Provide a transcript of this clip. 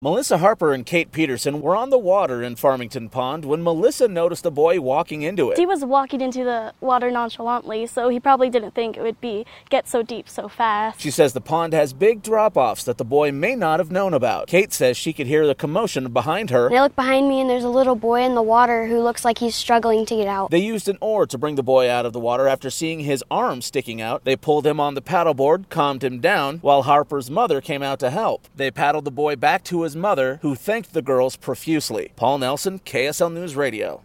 Melissa Harper and Kate Peterson were on the water in Farmington Pond when Melissa noticed a boy walking into it. He was walking into the water nonchalantly, so he probably didn't think it would get so deep so fast. She says the pond has big drop-offs that the boy may not have known about. Kate says she could hear the commotion behind her. And I look behind me and there's a little boy in the water who looks like he's struggling to get out. They used an oar to bring the boy out of the water after seeing his arm sticking out. They pulled him on the paddleboard, calmed him down, while Harper's mother came out to help. They paddled the boy back to his mother, who thanked the girls profusely. Paul Nelson, KSL News Radio.